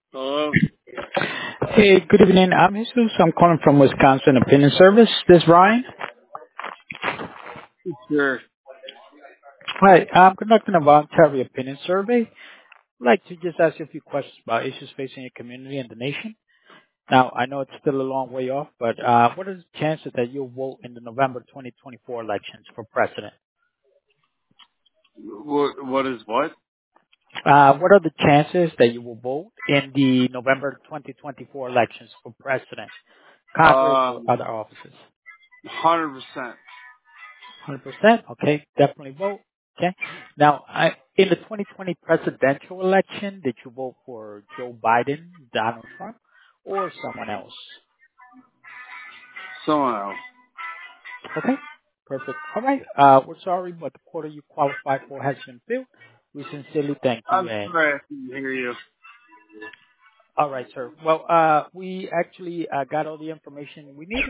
Hello? Hey, good evening. I'm Jesus. I'm calling from Wisconsin Opinion Service. This is Ryan. Sure. Hi, I'm conducting a voluntary opinion survey. I'd like to just ask you a few questions about issues facing your community and the nation. Now, I know it's still a long way off, but what are the chances that you'll vote in the November 2024 elections for president? What is what? What are the chances that you will vote in the November 2024 elections for president, Congress, or Um, other offices? 100%. 100%. Okay, definitely vote. Okay. Now, in the 2020 presidential election, did you vote for Joe Biden, Donald Trump, or someone else? Someone else. Okay, perfect. All right. We're sorry, but the quota you qualify for has been filled. We sincerely thank you. I'm And sorry I couldn't hear you. all right, sir. Well, we actually got all the information we needed.